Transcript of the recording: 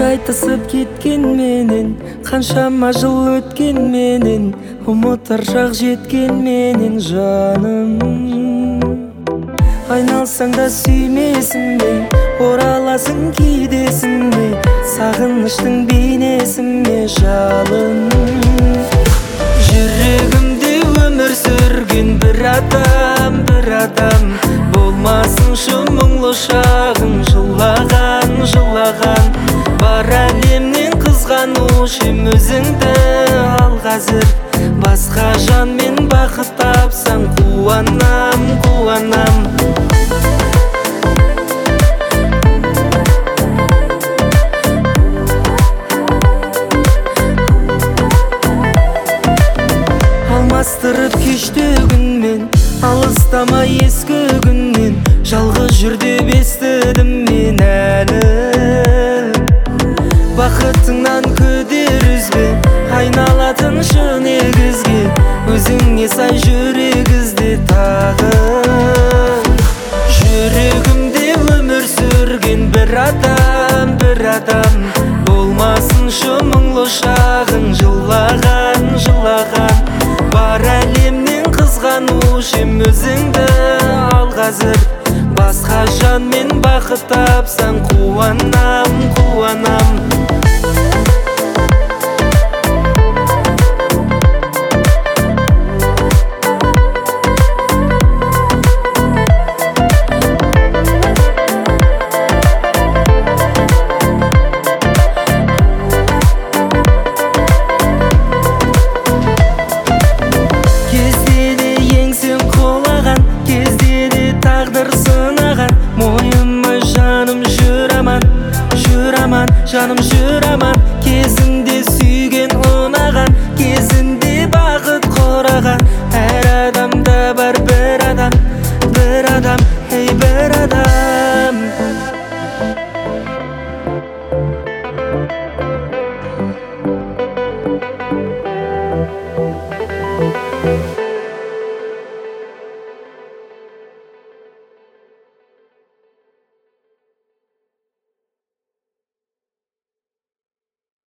Шайтысып кеткен менен, қаншама жыл өткен менен, ұмытар шақ жеткен менен жаным. Айналсаң да сүймесіңде, ораласың кейдесіңде, сағыныштың бейнесіңе жалын. Жүрегімде өмір сүрген бір адам, болмасыншы мұңлы шағың, жылаған бар әлемнен қызғанушым өзіңді. Ал қазір басқа жанмен бақыт тапсаң, қуанам. Алмастырып кешті күнмен, алыстама ескі күннен, жалғыз жүр деп естідім мен әлі. Бақытыңнан күдер үзбе, айналатын шын егізге, өзіңе сай жүрек ізде тағы. Жүрегімде өмір сүрген бір адам, болмасыншы мұңлы шағың, жылаған бар әлемнен қызғанушым өзіңді. Ал қазір басқа жанмен бақыт тапсаң, қуанам. Жаным жүр аман, кезінде сүйген ұнаған, кезінде бақыт құраған. Әр адамда бар бір адам,